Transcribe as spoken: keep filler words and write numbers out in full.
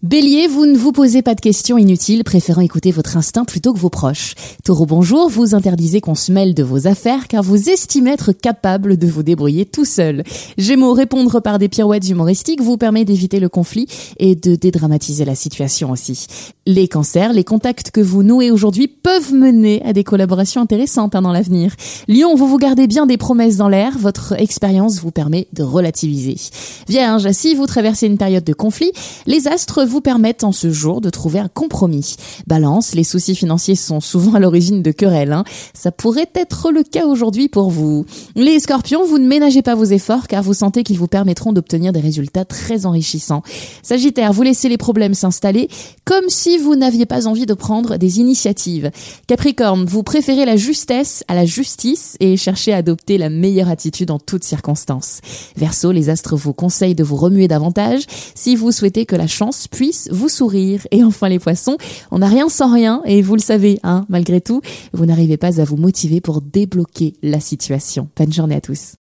Bélier, vous ne vous posez pas de questions inutiles, préférant écouter votre instinct plutôt que vos proches. Taureau, bonjour, vous interdisez qu'on se mêle de vos affaires car vous estimez être capable de vous débrouiller tout seul. Gémeaux, répondre par des pirouettes humoristiques vous permet d'éviter le conflit et de dédramatiser la situation aussi. Les cancers, les contacts que vous nouez aujourd'hui peuvent mener à des collaborations intéressantes hein, dans l'avenir. Lion, vous vous gardez bien des promesses dans l'air, votre expérience vous permet de relativiser. Vierge, si vous traversez une période de conflit, les astres vous permettent en ce jour de trouver un compromis. Balance, les soucis financiers sont souvent à l'origine de querelles. Hein. Ça pourrait être le cas aujourd'hui pour vous. Les scorpions, vous ne ménagez pas vos efforts car vous sentez qu'ils vous permettront d'obtenir des résultats très enrichissants. Sagittaire, vous laissez les problèmes s'installer comme si vous n'aviez pas envie de prendre des initiatives. Capricorne, vous préférez la justesse à la justice et cherchez à adopter la meilleure attitude en toutes circonstances. Verseau, les astres vous conseillent de vous remuer davantage si vous souhaitez que la chance puisse vous sourire. Et enfin les poissons, on n'a rien sans rien et vous le savez, hein, malgré tout, vous n'arrivez pas à vous motiver pour débloquer la situation. Bonne journée à tous.